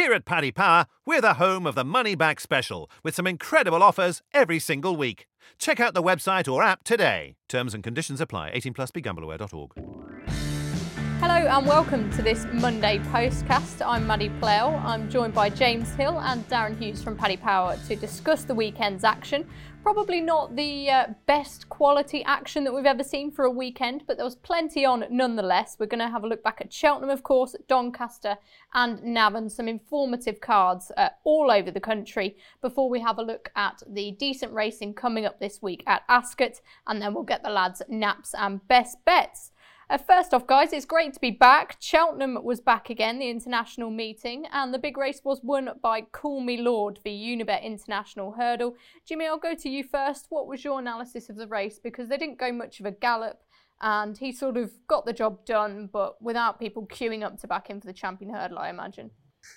Here at Paddy Power, we're the home of the Money Back Special, with some incredible offers every single week. Check out the website or app today. Terms and conditions apply. 18 plus BeGambleAware.org. Hello and welcome to this Monday postcast. I'm Maddie Plough. I'm joined by James Hill and Darren Hughes from Paddy Power to discuss the weekend's action. Probably not the best quality action that we've ever seen for a weekend, but there was plenty on nonetheless. We're going to have a look back at Cheltenham, of course, Doncaster and Navan, some informative cards all over the country before we have a look at the decent racing coming up this week at Ascot, and then we'll get the lads' naps and best bets. First off, guys, it's great to be back. Cheltenham was back again, the international meeting, and the big race was won by Call Me Lord, the Unibet International Hurdle. Jimmy, I'll go to you first. What was your analysis of the race? Because they didn't go much of a gallop, and he sort of got the job done, but without people queuing up to back him for the Champion Hurdle, I imagine.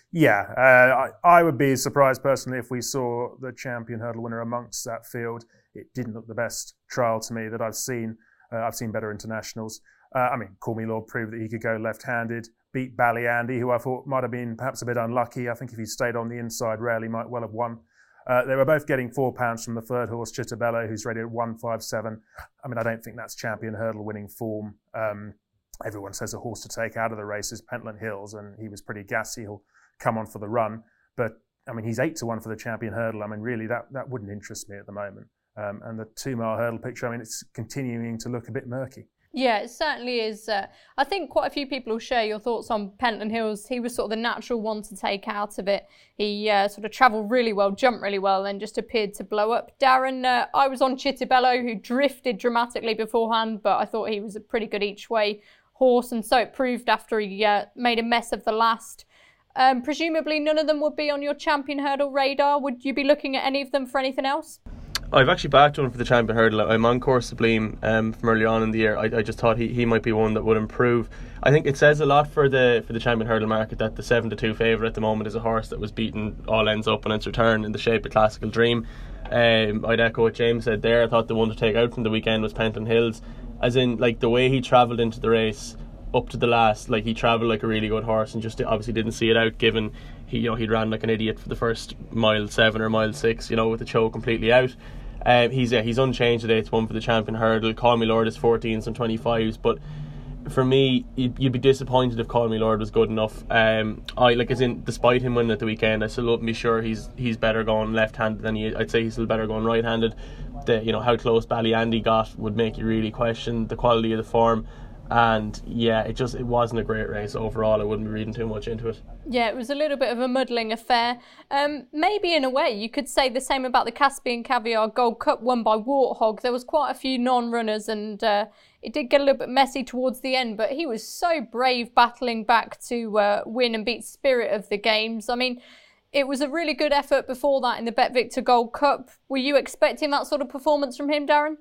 Yeah, I would be surprised personally if we saw the Champion Hurdle winner amongst that field. It didn't look the best trial to me that I've seen. I've seen better internationals. Call Me Lord proved that he could go left-handed, beat Ballyandy, who I thought might have been perhaps a bit unlucky. I think if he stayed on the inside rail, he might well have won. They were both getting £4 from the third horse, Chittabello, who's rated at 157. I don't think that's Champion Hurdle winning form. Everyone says a horse to take out of the race is Pentland Hills, and he was pretty gassy. He'll come on for the run. But, he's 8-1 for the Champion Hurdle. Really, that wouldn't interest me at the moment. And the 2-mile hurdle picture, it's continuing to look a bit murky. Yeah, it certainly is. I think quite a few people will share your thoughts on Pentland Hills. He was sort of the natural one to take out of it. He sort of travelled really well, jumped really well, and then just appeared to blow up. Darren, I was on Chittabello, who drifted dramatically beforehand, but I thought he was a pretty good each-way horse, and so it proved after he made a mess of the last. Presumably none of them would be on your Champion Hurdle radar. Would you be looking at any of them for anything else? I've actually backed one for the Champion Hurdle. I'm on Course Sublime from earlier on in the year. I just thought he might be one that would improve. I think it says a lot for the Champion Hurdle market that the 7-2 favourite at the moment is a horse that was beaten all ends up on its return in the shape of Classical Dream. I'd echo what James said there. I thought the one to take out from the weekend was Pentland Hills, as in the way he travelled into the race up to the last. He travelled like a really good horse and just obviously didn't see it out, given he'd ran like an idiot for the first mile 7 or mile 6, with the choke completely out. He's unchanged at 8-1 for the Champion Hurdle. Call Me Lord is 14s and 25s, but for me, you'd be disappointed if Call Me Lord was good enough. Despite him winning at the weekend, I still wouldn't be sure he's better going left-handed than I'd say he's still better going right-handed. How close Ballyandy got would make you really question the quality of the form. And yeah, it wasn't a great race overall. I wouldn't be reading too much into it. Yeah, it was a little bit of a muddling affair. Maybe in a way you could say the same about the Caspian Caviar Gold Cup won by Warthog. There was quite a few non-runners, and it did get a little bit messy towards the end, but he was so brave battling back to win and beat Spirit of the Games. It was a really good effort before that in the Bet Victor Gold Cup. Were you expecting that sort of performance from him, Darren?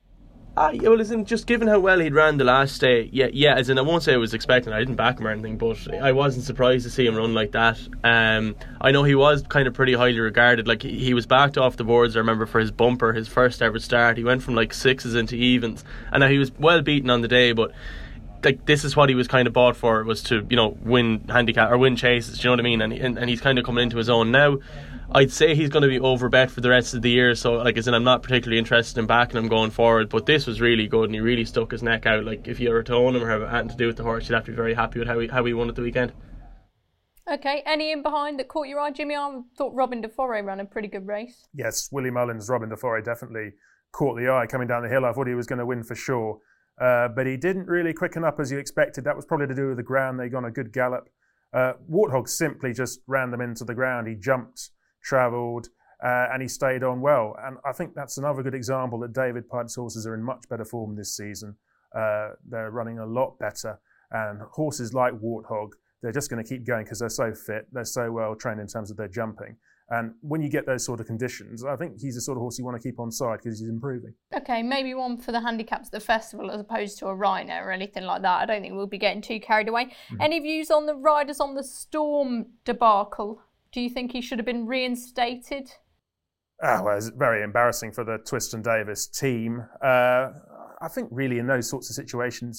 Just given how well he'd ran the last day, I won't say I was expecting, I didn't back him or anything, but I wasn't surprised to see him run like that. I know he was kind of pretty highly regarded. He was backed off the boards, I remember, for his bumper, his first ever start. He went from 6s into evens, and now he was well beaten on the day, but this is what he was kind of bought for, was to win handicap or win chases, do you know what I mean? And he's kind of coming into his own now. I'd say he's going to be overbet for the rest of the year, so I'm not particularly interested in backing him going forward, but this was really good and he really stuck his neck out. If you were to own him or have anything to do with the horse, you'd have to be very happy with how he won at the weekend. Okay, any in behind that caught your eye, Jimmy? I thought Robin de Forêt ran a pretty good race. Yes, Willie Mullins' Robin de Forêt definitely caught the eye coming down the hill. I thought he was going to win for sure, but he didn't really quicken up as you expected. That was probably to do with the ground. They got a good gallop. Warthog simply just ran them into the ground. He jumped, travelled, and he stayed on well. And I think that's another good example that David Pipe's horses are in much better form this season. They're running a lot better, and horses like Warthog, they're just going to keep going because they're so fit, they're so well trained in terms of their jumping. And when you get those sort of conditions, I think he's the sort of horse you want to keep on side because he's improving. Okay, maybe one for the handicaps at the festival as opposed to a Rhino or anything like that. I don't think we'll be getting too carried away. Mm-hmm. Any views on the riders on the Storm debacle? Do you think he should have been reinstated? It's very embarrassing for the Twiston Davis team. I think really in those sorts of situations,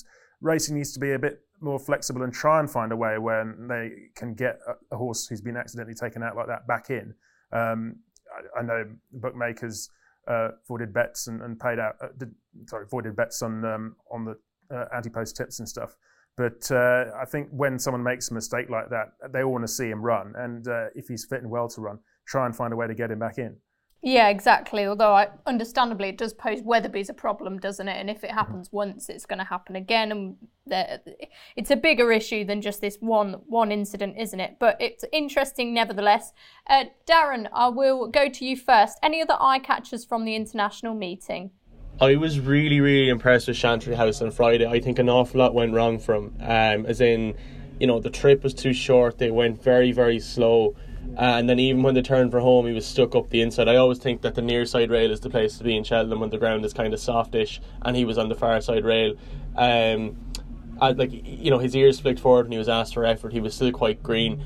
racing needs to be a bit more flexible and try and find a way where they can get a horse who's been accidentally taken out like that back in. I know bookmakers voided bets and paid out. Voided bets on the anti-post tips and stuff. But I think when someone makes a mistake like that, they all want to see him run. And if he's fit and well to run, try and find a way to get him back in. Yeah, exactly. Although, understandably, it does pose Weatherby's a problem, doesn't it? And if it happens once, it's going to happen again. And it's a bigger issue than just this one incident, isn't it? But it's interesting nevertheless. Darren, I will go to you first. Any other eye catchers from the international meeting? I was really, really impressed with Chantry House on Friday. I think an awful lot went wrong for him. As in, the trip was too short. They went very, very slow. And then even when they turned for home, he was stuck up the inside. I always think that the near side rail is the place to be in Cheltenham when the ground is kind of softish, and he was on the far side rail. His ears flicked forward when he was asked for effort. He was still quite green.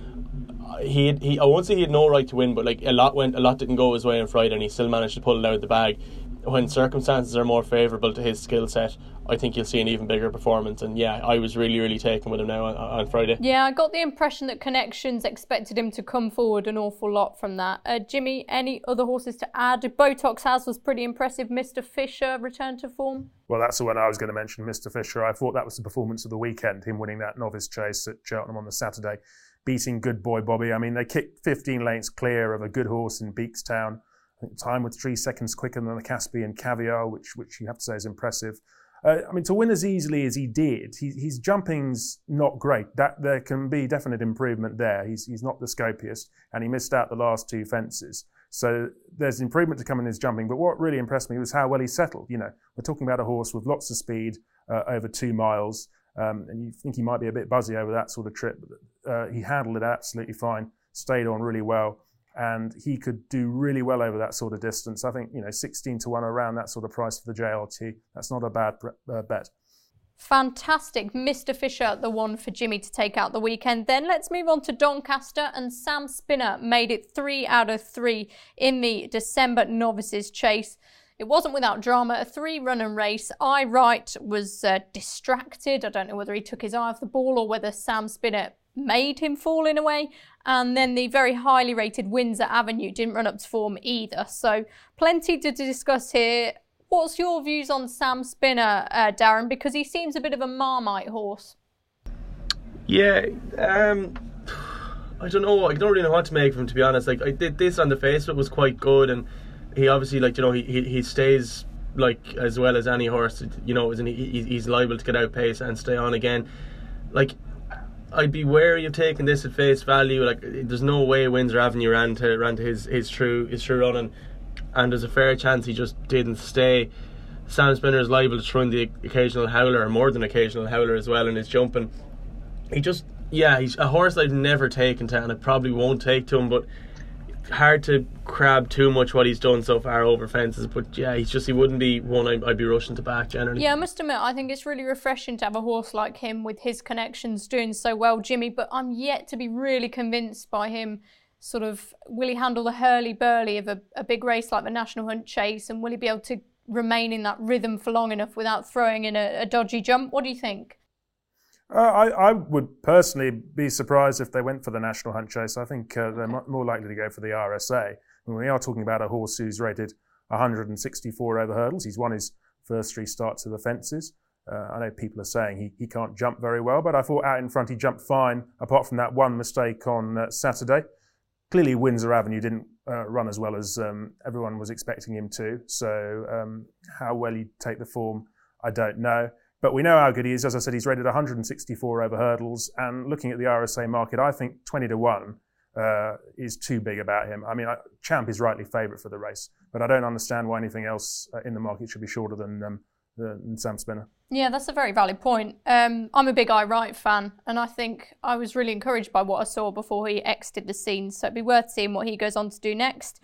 I won't say he had no right to win, but a lot didn't go his way on Friday, and he still managed to pull it out of the bag. When circumstances are more favourable to his skill set, I think you'll see an even bigger performance. And yeah, I was really, really taken with him now on Friday. Yeah, I got the impression that Connections expected him to come forward an awful lot from that. Jimmy, any other horses to add? Botox House was pretty impressive. Mr. Fisher returned to form. Well, that's the one I was going to mention, Mr. Fisher. I thought that was the performance of the weekend, him winning that novice chase at Cheltenham on the Saturday, beating Good Boy Bobby. I mean, they kicked 15 lengths clear of a good horse in Beakstown. I think time with 3 seconds quicker than the Caspian Caviar, which you have to say is impressive. To win as easily as he did, his jumping's not great. There can be definite improvement there. He's not the scopiest, and he missed out the last 2 fences. So there's improvement to come in his jumping. But what really impressed me was how well he settled. We're talking about a horse with lots of speed over 2 miles, and you think he might be a bit buzzy over that sort of trip. But he handled it absolutely fine, stayed on really well. And he could do really well over that sort of distance. I think, 16 to 1 around that sort of price for the JLT. That's not a bad bet. Fantastic. Mr. Fisher, the one for Jimmy to take out the weekend. Then let's move on to Doncaster, and Sam Spinner made it 3 out of 3 in the December Novices Chase. It wasn't without drama, a 3-run race. I Wright was distracted. I don't know whether he took his eye off the ball or whether Sam Spinner made him fall in a way. And then the very highly rated Windsor Avenue didn't run up to form either. So plenty to discuss here. What's your views on Sam Spinner, Darren? Because he seems a bit of a Marmite horse. Yeah, I don't know. I don't really know what to make of him, to be honest. I did this on the face of it was quite good, and he obviously, he stays as well as any horse. He's liable to get outpaced and stay on again. I'd be wary of taking this at face value. There's no way Windsor Avenue ran to his true run, and there's a fair chance he just didn't stay. Sam Spinner is liable to throw in the occasional howler, or more than occasional howler as well in his jumping. He's a horse I've never taken to, and I probably won't take to him, but hard to crab too much what he's done so far over fences. But yeah, he wouldn't be one I'd be rushing to back generally. Yeah, I must admit, I think it's really refreshing to have a horse like him with his connections doing so well, Jimmy, but I'm yet to be really convinced by him. Will he handle the hurly-burly of a big race like the National Hunt Chase, and will he be able to remain in that rhythm for long enough without throwing in a dodgy jump? What do you think? I would personally be surprised if they went for the National Hunt Chase. I think they're more likely to go for the RSA. We are talking about a horse who's rated 164 over hurdles. He's won his first 3 starts of the fences. I know people are saying he can't jump very well, but I thought out in front he jumped fine, apart from that one mistake on Saturday. Clearly Windsor Avenue didn't run as well as everyone was expecting him to, so how well he'd take the form, I don't know. But we know how good he is. As I said, he's rated 164 over hurdles, and looking at the RSA market, I think 20 to 1 is too big about him. I mean, Champ is rightly favourite for the race, but I don't understand why anything else in the market should be shorter than Sam Spinner. Yeah, that's a very valid point. I'm a big I Wright fan, and I think I was really encouraged by what I saw before he exited the scene, so it'd be worth seeing what he goes on to do next.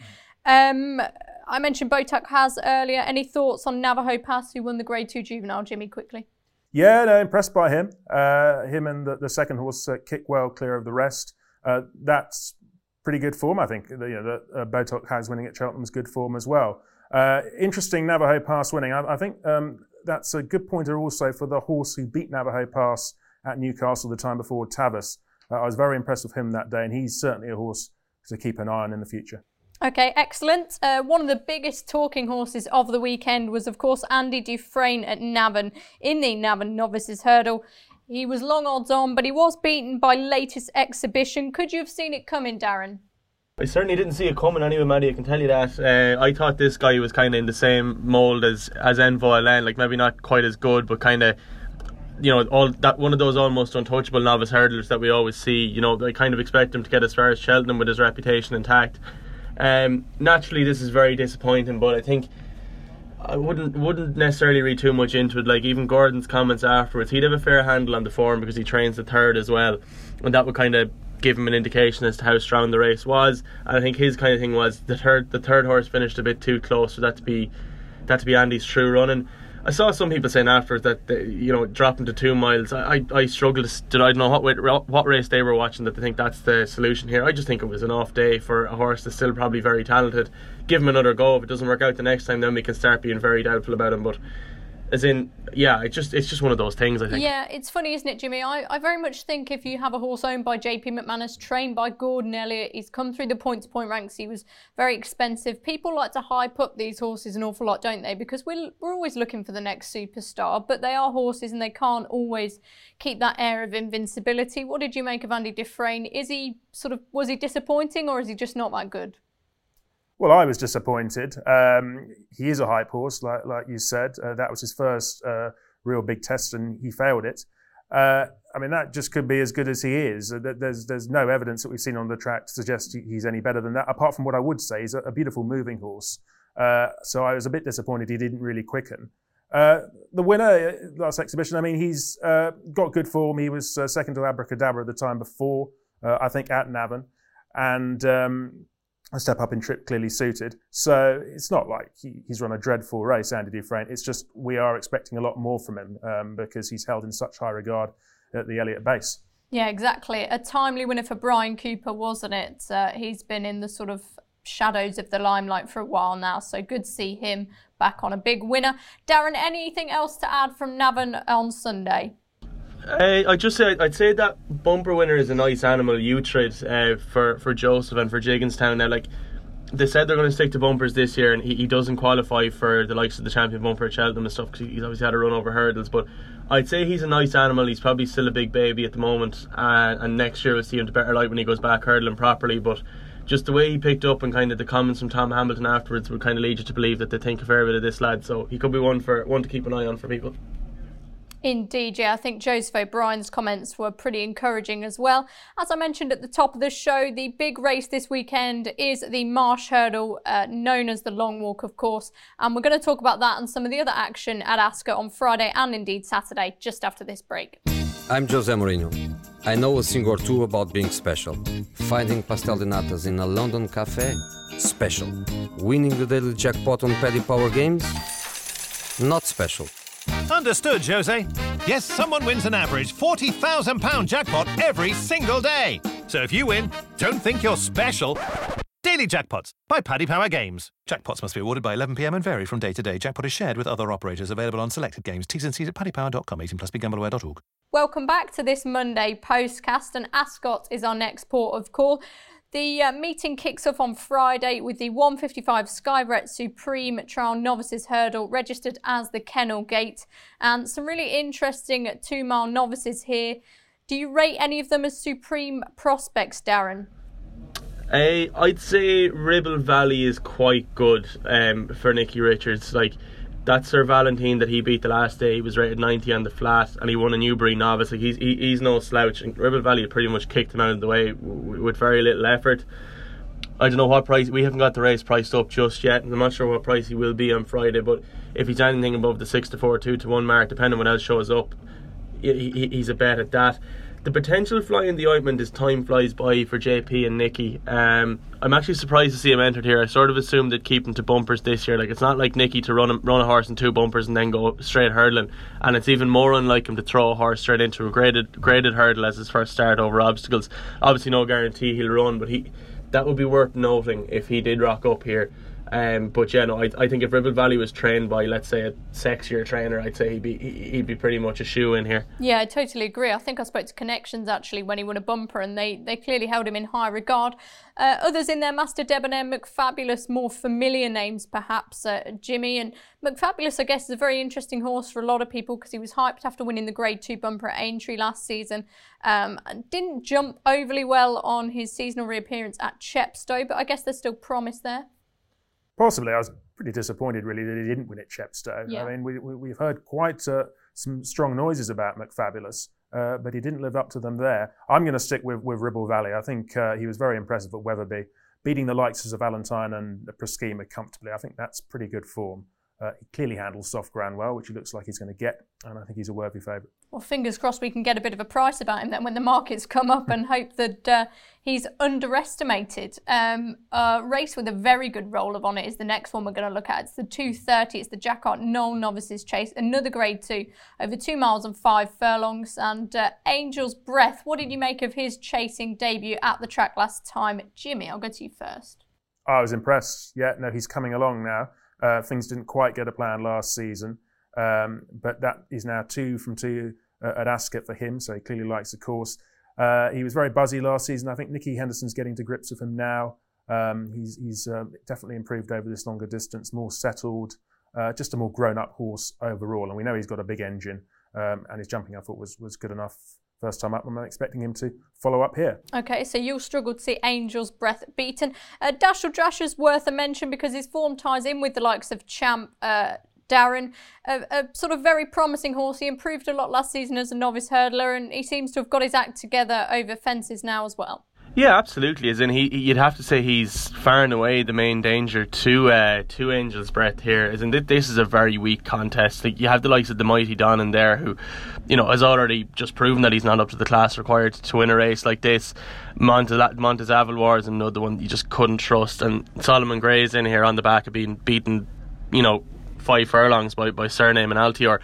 I mentioned Botox House earlier. Any thoughts on Navajo Pass, who won the Grade 2 Juvenile, Jimmy, quickly? Yeah, no, impressed by him. Him and the second horse kick well clear of the rest. That's pretty good form, I think. Botox House winning at Cheltenham's good form as well. Interesting Navajo Pass winning. I think that's a good pointer also for the horse who beat Navajo Pass at Newcastle the time before, Tavis. I was very impressed with him that day, and he's certainly a horse to keep an eye on in the future. Okay, excellent. One of the biggest talking horses of the weekend was, of course, Andy Dufresne at Navan in the Navan Novices Hurdle. He was long odds on, but he was beaten by Latest Exhibition. Could you have seen it coming, Darren? I certainly didn't see it coming anyway, Maddie, I can tell you that. I thought this guy was kind of in the same mould as Envoy Len, like maybe not quite as good, but kind of, all that, one of those almost untouchable novice hurdlers that we always see. I kind of expect him to get as far as Cheltenham with his reputation intact. Naturally, this is very disappointing, but I think I wouldn't necessarily read too much into it. Like, even Gordon's comments afterwards, he'd have a fair handle on the form because he trains the third as well, and that would kind of give him an indication as to how strong the race was. And I think his kind of thing was the third horse finished a bit too close for that to be Andy's true running. I saw some people saying afterwards that dropping to 2 miles. I struggled to I don't know what race they were watching that they think that's the solution here. I just think it was an off day for a horse that's still probably very talented. Give him another go. If it doesn't work out the next time, then we can start being very doubtful about him. But as in, yeah, it's just one of those things, I think. Yeah, it's funny, isn't it, Jimmy? I very much think if you have a horse owned by JP McManus, trained by Gordon Elliott, he's come through the point-to-point ranks, he was very expensive. People like to hype up these horses an awful lot, don't they? Because we're always looking for the next superstar, but they are horses and they can't always keep that air of invincibility. What did you make of Andy Dufresne? Was he disappointing, or is he just not that good? Well, I was disappointed. He is a hype horse, like you said. That was his first real big test, and he failed it. That just could be as good as he is. There's no evidence that we've seen on the track to suggest he's any better than that, apart from what I would say. He's a beautiful moving horse. So I was a bit disappointed he didn't really quicken. The winner, last exhibition, he's got good form. He was second to Abracadabra the time before, I think, at Navan. And a step up in trip clearly suited. So it's not like he's run a dreadful race, Andy Dufresne. It's just we are expecting a lot more from him because he's held in such high regard at the Elliott base. Yeah, exactly. A timely winner for Brian Cooper, wasn't it? He's been in the sort of shadows of the limelight for a while now, so good to see him back on a big winner. Darren, anything else to add from Navan on Sunday? I'd say that bumper winner is a nice animal, Uhtred, for Joseph and for Jigginstown. Now, like, they said they're going to stick to bumpers this year, and he doesn't qualify for the likes of the champion bumper at Cheltenham and stuff because he's obviously had a run over hurdles. But I'd say he's a nice animal. He's probably still a big baby at the moment, and next year we'll see him to better light when he goes back hurdling properly. But just the way he picked up and kind of the comments from Tom Hamilton afterwards would kind of lead you to believe that they think a fair bit of this lad. So he could be one to keep an eye on for people. Indeed, yeah. I think Joseph O'Brien's comments were pretty encouraging as well. As I mentioned at the top of the show, the big race this weekend is the Marsh Hurdle, known as the Long Walk, of course. And we're going to talk about that and some of the other action at Ascot on Friday and indeed Saturday, just after this break. I'm Jose Mourinho. I know a thing or two about being special. Finding pastel de natas in a London cafe? Special. Winning the daily jackpot on Paddy Power Games? Not special. Understood, Jose. Yes, someone wins an average £40,000 jackpot every single day. So if you win, don't think you're special. Daily Jackpots by Paddy Power Games. Jackpots must be awarded by 11 p.m. and vary from day to day. Jackpot is shared with other operators. Available on selected games. T's and C's at paddypower.com. 18 plus BeGambleAware.org. Welcome back to this Monday postcast, and Ascot is our next port of call. The meeting kicks off on Friday with the 155 Skybret Supreme Trial Novices Hurdle, registered as the Kennel Gate, and some really interesting 2 mile novices here. Do you rate any of them as supreme prospects, Darren? I'd say Ribble Valley is quite good for Nicky Richards. Like, that Sir Valentine that he beat the last day, he was rated 90 on the flat, and he won a Newbury novice. Like, he's no slouch, and Ribble Valley pretty much kicked him out of the way with very little effort. I don't know what price, we haven't got the race priced up just yet, and I'm not sure what price he will be on Friday, but if he's anything above the 6-4, 2-1 mark, depending on what else shows up, he's a bet at that. The potential fly in the ointment is Time Flies By for JP and Nicky. I'm actually surprised to see him entered here. I sort of assumed they'd keep him to bumpers this year. Like, it's not like Nicky to run a horse in 2 bumpers and then go straight hurdling, and it's even more unlike him to throw a horse straight into a graded hurdle as his first start over obstacles. Obviously no guarantee he'll run, but that would be worth noting if he did rock up here. But yeah, no, I think if Ribble Valley was trained by, let's say, a sexier trainer, I'd say he'd be pretty much a shoe in here. Yeah, I totally agree. I think I spoke to Connections actually when he won a bumper, and they clearly held him in high regard. Others in there, Master Debonair, McFabulous, more familiar names perhaps, Jimmy. And McFabulous, I guess, is a very interesting horse for a lot of people because he was hyped after winning the Grade 2 bumper at Aintree last season. Didn't jump overly well on his seasonal reappearance at Chepstow, but I guess there's still promise there. Possibly. I was pretty disappointed, really, that he didn't win at Chepstow. Yeah. I mean, we've heard quite some strong noises about McFabulous, but he didn't live up to them there. I'm going to stick with Ribble Valley. I think he was very impressive at Wetherby, beating the likes of Valentine and Proschema comfortably. I think that's pretty good form. He clearly handles soft ground well, which he looks like he's going to get, and I think he's a worthy favourite. Well, fingers crossed we can get a bit of a price about him then when the markets come up, and hope that he's underestimated. A race with a very good roller on it is the next one we're going to look at. It's the 2:30. It's the Jack Hart Knoll Novices Chase, another Grade 2, over 2 miles and 5 furlongs. And Angel's Breath, what did you make of his chasing debut at the track last time? Jimmy, I'll go to you first. I was impressed. Yeah, no, he's coming along now. Things didn't quite go to plan last season, but that is now 2 from 2 at Ascot for him, so he clearly likes the course. He was very buzzy last season. I think Nicky Henderson's getting to grips with him now. He's definitely improved over this longer distance, more settled, just a more grown-up horse overall. And we know he's got a big engine, and his jumping, I thought, was good enough first time up. I'm expecting him to follow up here. Okay, so you'll struggle to see Angel's Breath beaten. Dashel Drasher's worth a mention because his form ties in with the likes of Champ Darren, a sort of very promising horse. He improved a lot last season as a novice hurdler, and he seems to have got his act together over fences now as well. Yeah, absolutely. As in, you'd have to say he's far and away the main danger to Angel's Breath here. As in, this is a very weak contest. Like, you have the likes of the mighty Don in there, who, has already just proven that he's not up to the class required to win a race like this. Montez Avaloir is another one you just couldn't trust, and Solomon Gray's in here on the back of being beaten, 5 furlongs by Surname and Altior.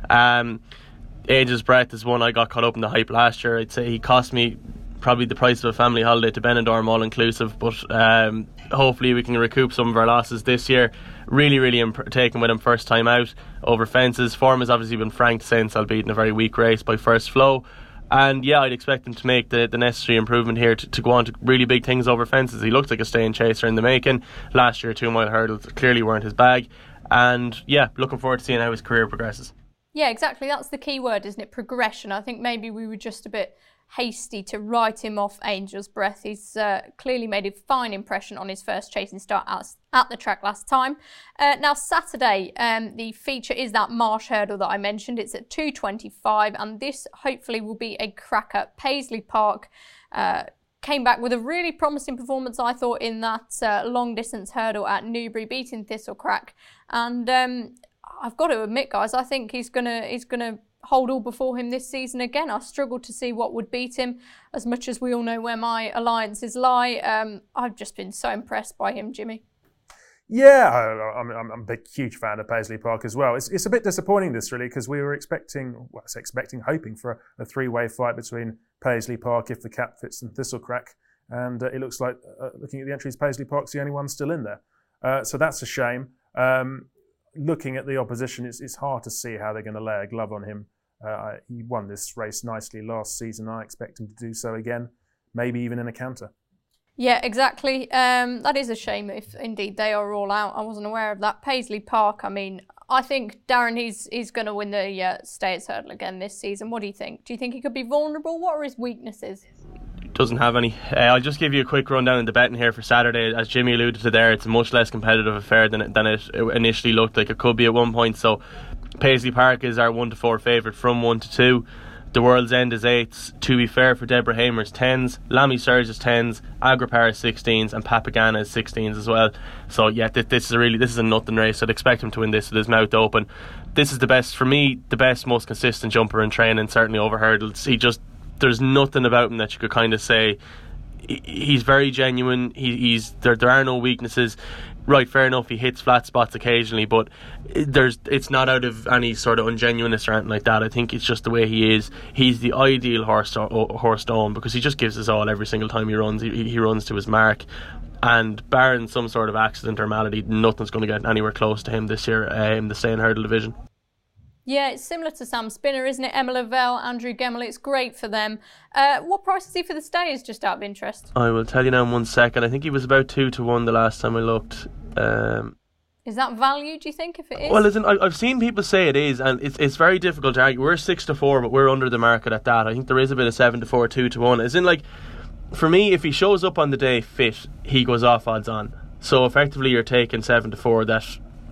Angel's Breath is one I got caught up in the hype last year. I'd say he cost me probably the price of a family holiday to Benidorm all inclusive, but hopefully we can recoup some of our losses this year. Really taken with him first time out over fences. Form has obviously been franked since, albeit in a very weak race by First Flow. And yeah, I'd expect him to make the necessary improvement here to go on to really big things over fences. He looked like a staying chaser in the making. Last year 2 mile hurdles clearly weren't his bag, and yeah, looking forward to seeing how his career progresses. Yeah, exactly, that's the key word, isn't it? Progression. I think maybe we were just a bit hasty to write him off Angel's Breath. He's clearly made a fine impression on his first chasing start at the track last time. Now Saturday, the feature is that Marsh hurdle that I mentioned. It's at 2:25, and this hopefully will be a cracker. Paisley Park came back with a really promising performance, I thought, in that long distance hurdle at Newbury, beating Thistlecrack. And I've got to admit, guys, I think he's gonna hold all before him this season again. I struggled to see what would beat him, as much as we all know where my alliances lie. I've just been so impressed by him, Jimmy. Yeah, I'm a big, huge fan of Paisley Park as well. It's a bit disappointing, this, really, because we were hoping for a 3-way fight between Paisley Park, If the Cap Fits, and Thistlecrack. And it looks like, looking at the entries, Paisley Park's the only one still in there. So that's a shame. Looking at the opposition, it's hard to see how they're going to lay a glove on him. He won this race nicely last season. I expect him to do so again, maybe even in a canter. Yeah, exactly. That is a shame if indeed they are all out. I wasn't aware of that. Paisley Park, I think, Darren, he's going to win the Stayers Hurdle again this season. What do you think? Do you think he could be vulnerable? What are his weaknesses? Doesn't have any. I'll just give you a quick rundown in the betting here for Saturday. As Jimmy alluded to there, it's a much less competitive affair than it initially looked like it could be at one point. So Paisley Park is our 1-4 favourite from 1-2. The World's End is 8s. To Be Fair for Deborah Hamer's 10s. Lamy Surge is 10s. Agripar is 16s, and Papagana is 16s as well. So yeah, this is a nothing race. I'd expect him to win this with his mouth open. This is the best, most consistent jumper in training, certainly over hurdles. There's nothing about him that you could kind of say he's very genuine. There are no weaknesses. Right, fair enough, he hits flat spots occasionally, but it's not out of any sort of ungenuineness or anything like that. I think it's just the way he is. He's the ideal horse to own, because he just gives us all every single time he runs. He runs to his mark, and barring some sort of accident or malady, nothing's going to get anywhere close to him this year in the Staying Hurdle division. Yeah, it's similar to Sam Spinner, isn't it? Emma Lavelle, Andrew Gemmell, it's great for them. What price is he for the Stayers, just out of interest? I will tell you now in 1 second. I think he was about 2-1 the last time I looked. Is that value, do you think, if it is? Well, listen, I've seen people say it is, and it's very difficult to argue. We're 6-4, but we're under the market at that. I think there is a bit of 7-4, 2-1. As in, like, for me, if he shows up on the day fit, he goes off odds on. So effectively, you're taking 7-4 that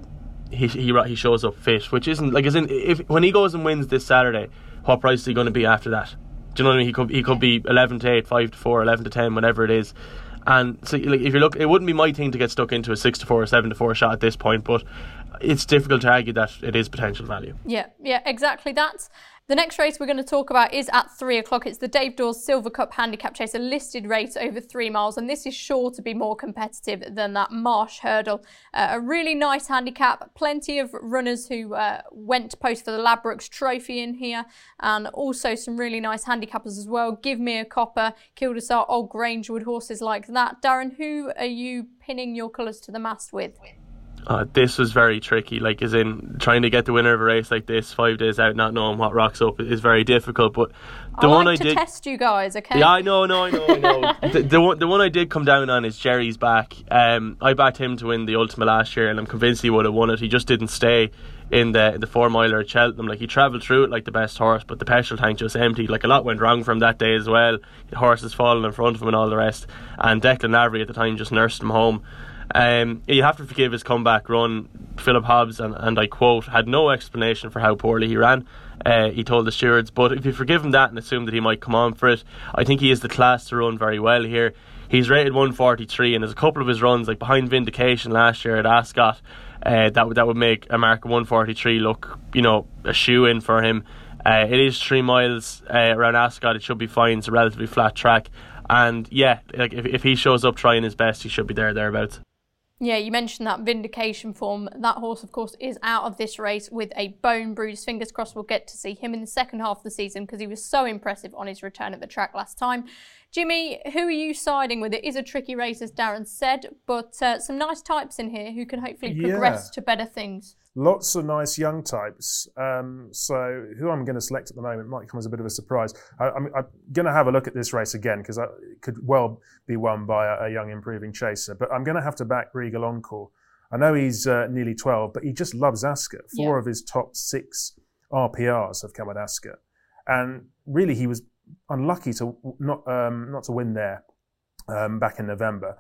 he shows up fit, which isn't like, as in, when he goes and wins this Saturday, what price is he going to be after that? Do you know what I mean? He could be 11-8, 5-4, 11-10, whatever it is. And so, like, if you look, it wouldn't be my thing to get stuck into a 6-4 or 7-4 shot at this point, but it's difficult to argue that it is potential value. Yeah, exactly that. The next race we're going to talk about is at 3 o'clock. It's the Dave Dawes Silver Cup Handicap Chase, a listed race over 3 miles, and this is sure to be more competitive than that Marsh Hurdle. A really nice handicap, plenty of runners who went to post for the Ladbrokes Trophy in here, and also some really nice handicappers as well. Give Me a Copper, Kildare, Old Grangewood, horses like that. Darren, who are you pinning your colours to the mast with? This was very tricky, like, as in, trying to get the winner of a race like this 5 days out, not knowing what rocks up, is very difficult. But the one I did test you guys, okay? Yeah, I know. the one I did come down on is Jerry's Back. I backed him to win the Ultima last year, and I'm convinced he would have won it. He just didn't stay in the 4 miler at Cheltenham. Like, he travelled through it like the best horse, but the petrol tank just emptied. Like, a lot went wrong for him that day as well. The horses falling in front of him and all the rest. And Declan Lavery at the time just nursed him home. You have to forgive his comeback run. Philip Hobbs, and I quote, had no explanation for how poorly he ran. He told the stewards, but if you forgive him that and assume that he might come on for it, I think he has the class to run very well here. He's rated 143, and there's a couple of his runs, like behind Vindication last year at Ascot, that would make a mark of 143 look, a shoe-in for him. It is 3 miles around Ascot. It should be fine. It's a relatively flat track, and yeah, like, if he shows up trying his best, he should be thereabouts. Yeah, you mentioned that Vindication form. That horse, of course, is out of this race with a bone bruise. Fingers crossed we'll get to see him in the second half of the season, because he was so impressive on his return at the track last time. Jimmy, who are you siding with? It is a tricky race, as Darren said, but some nice types in here who can hopefully progress to better things. Lots of nice young types. So who I'm going to select at the moment might come as a bit of a surprise. I'm going to have a look at this race again, because it could well be won by a young improving chaser. But I'm going to have to back Regal Encore. I know he's nearly 12, but he just loves Ascot. 4 of his top 6 RPRs have come at Ascot. And really, he was unlucky to not to win there back in November.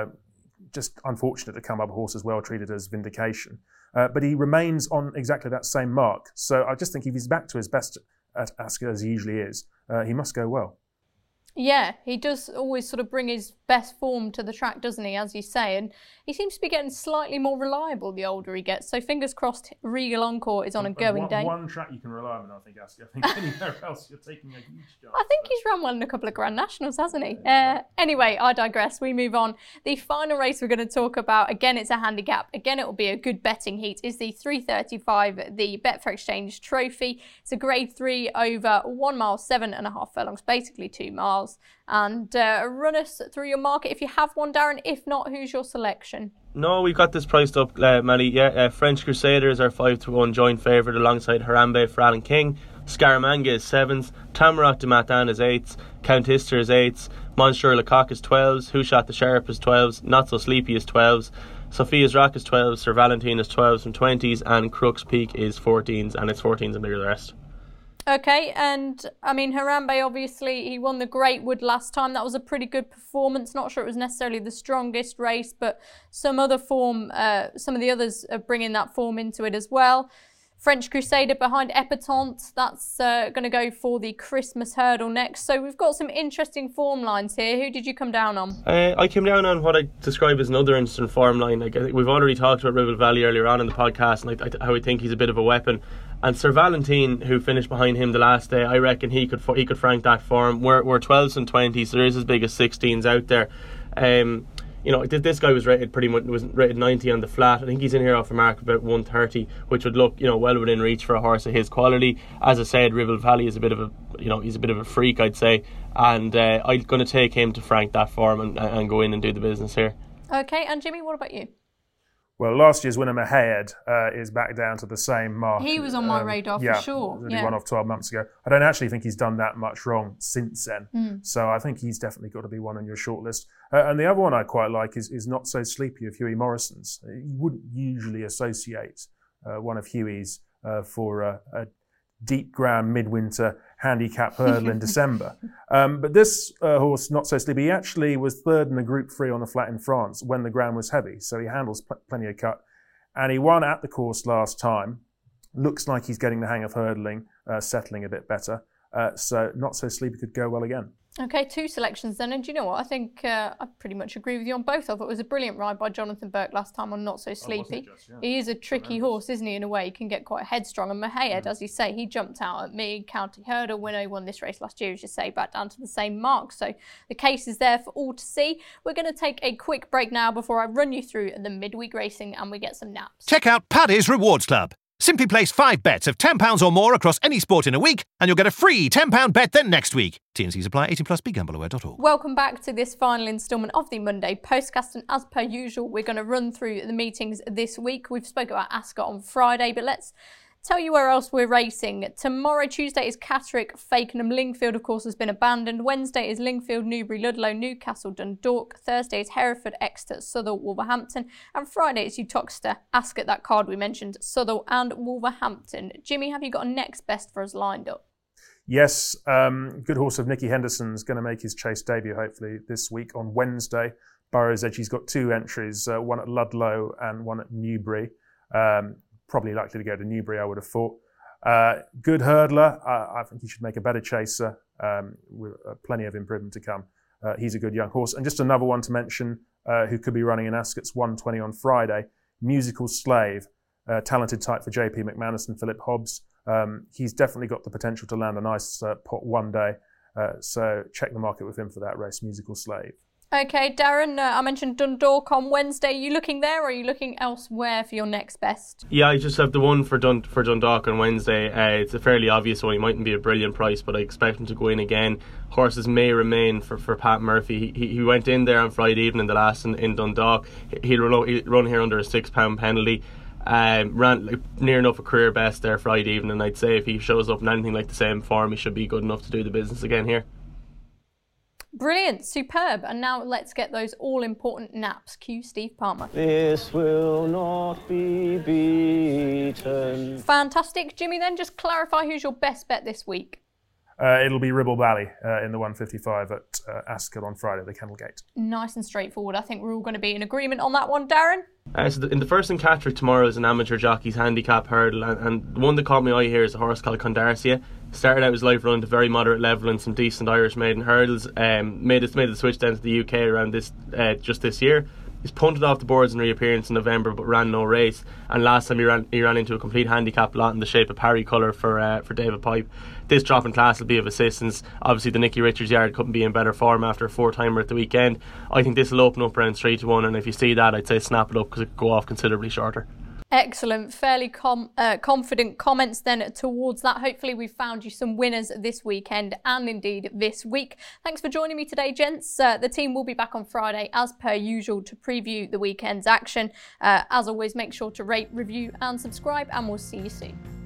Just unfortunate to come up a horse as well treated as Vindication. But he remains on exactly that same mark. So I just think if he's back to his best at Ascot as he usually is, he must go well. Yeah, he does always sort of bring his best form to the track, doesn't he, as you say? And he seems to be getting slightly more reliable the older he gets. So fingers crossed Regal Encore is on a going day. One track you can rely on, I think, Ascot. I think anywhere else you're taking a huge chance. I think he's run well in a couple of Grand Nationals, hasn't he? Anyway, I digress. We move on. The final race we're going to talk about, again, it's a handicap. Again, it will be a good betting heat, is the 3:35, the Betfair Exchange Trophy. It's a grade 3 over 1 mile, 7.5 furlongs, basically 2 miles. And run us through your market if you have one, Darren. If not, who's your selection? No, we've got this priced up, Maddie. Yeah, French Crusader is our 5-1 joint favourite alongside Harambe for Alan King. Scaramanga is 7s. Tamarack de Matan is 8s. Count Ister is 8s. Monsieur Lecoq is 12s. Who Shot the Sheriff is 12s. Not So Sleepy is 12s. Sophia's Rock is 12s. Sir Valentine is 12s and 20s. And Crooks Peak is 14s, and it's 14s and bigger the rest. Okay, and I mean, Harambe, obviously, he won the Great Wood last time. That was a pretty good performance. Not sure it was necessarily the strongest race, but some other form, some of the others are bringing that form into it as well. French Crusader behind Epatante. That's going to go for the Christmas Hurdle next. So we've got some interesting form lines here. Who did you come down on? I came down on what I describe as another instant form line. Like, I think we've already talked about Ribble Valley earlier on in the podcast, and how I think he's a bit of a weapon. And Sir Valentine, who finished behind him the last day, I reckon he could frank that form. We're 12s and 20s, so there is as big as 16s out there. This guy was rated 90 on the flat. I think he's in here off the mark about 130, which would look, well within reach for a horse of his quality. As I said, Ribble Valley is he's a bit of a freak, I'd say, and I'm going to take him to frank that form and go in and do the business here. Okay, and Jimmy, what about you? Well, last year's winner, Mahayed, is back down to the same mark. He was on my radar for sure. He won off 12 months ago. I don't actually think he's done that much wrong since then. So I think he's definitely got to be one on your shortlist. And the other one I quite like is Not So Sleepy of Hughie Morrison's. You wouldn't usually associate one of Hughie's for a deep ground midwinter handicap hurdle in December. But this horse, Not So Sleepy, he actually was third in the Group 3 on the flat in France when the ground was heavy, so he handles plenty of cut. And he won at the course last time. Looks like he's getting the hang of hurdling, settling a bit better. So Not So Sleepy could go well again. Okay, 2 selections then, and do you know what? I think I pretty much agree with you on both. I thought it was a brilliant ride by Jonathan Burke last time on Not So Sleepy. He is a tricky horse, isn't he, in a way? He can get quite headstrong. And Mahayed, as you say, he jumped out at me, county hurdle winner. He won this race last year, as you say, back down to the same mark. So the case is there for all to see. We're going to take a quick break now before I run you through the midweek racing and we get some naps. Check out Paddy's Rewards Club. Simply place 5 bets of £10 or more across any sport in a week and you'll get a free £10 bet then next week. T&Cs apply. 18+. BeGambleAware.org. Welcome back to this final instalment of the Monday Postcast, and as per usual we're going to run through the meetings this week. We've spoken about Ascot on Friday, but let's tell you where else we're racing. Tomorrow, Tuesday, is Catterick. Fakenham. Lingfield, of course, has been abandoned. Wednesday is Lingfield, Newbury, Ludlow, Newcastle, Dundalk. Thursday is Hereford, Exeter, Southall, Wolverhampton. And Friday is Uttoxeter, Ascot, that card we mentioned, Southall and Wolverhampton. Jimmy, have you got a next best for us lined up? Yes, good horse of Nicky Henderson's going to make his chase debut, hopefully, this week on Wednesday. Burrows Edge, he's got 2 entries, one at Ludlow and one at Newbury. Probably likely to go to Newbury, I would have thought. Good hurdler. I think he should make a better chaser with plenty of improvement to come. He's a good young horse. And just another one to mention who could be running in Ascot's 120 on Friday, Musical Slave. Talented type for JP McManus and Philip Hobbs. He's definitely got the potential to land a nice pot one day. So check the market with him for that race, Musical Slave. Okay, Darren, I mentioned Dundalk on Wednesday. Are you looking there or are you looking elsewhere for your next best? Yeah, I just have the one for Dundalk on Wednesday. It's a fairly obvious one. He mightn't be a brilliant price, but I expect him to go in again. Horses may remain for Pat Murphy. He went in there on Friday evening, the last in Dundalk. He'll run here under a £6 penalty. Ran near enough a career best there Friday evening. I'd say if he shows up in anything like the same form, he should be good enough to do the business again here. Brilliant, superb. And now let's get those all-important naps. Cue Steve Palmer. This will not be beaten. Fantastic. Jimmy, then just clarify who's your best bet this week. It'll be Ribble Valley in the 155 at Ascot on Friday, the Kennel Gate. Nice and straightforward. I think we're all going to be in agreement on that one. Darren? In the first in Catterick tomorrow is an amateur jockey's handicap hurdle, and the one that caught my eye here is a horse called Condarcia. Started out his life running to very moderate level and some decent Irish maiden hurdles. Made the switch down to the UK around just this year. He's punted off the boards in reappearance in November but ran no race, and last time he ran into a complete handicap lot in the shape of Parry colour for David Pipe. This drop in class will be of assistance. Obviously the Nicky Richards yard couldn't be in better form after a 4-timer at the weekend. I think this will open up around 3-1, and if you see that, I'd say snap it up because it could go off considerably shorter. Excellent, fairly confident comments then towards that. Hopefully we've found you some winners this weekend and indeed this week. Thanks for joining me today, gents. The team will be back on Friday as per usual to preview the weekend's action. As always, make sure to rate, review and subscribe, and we'll see you soon.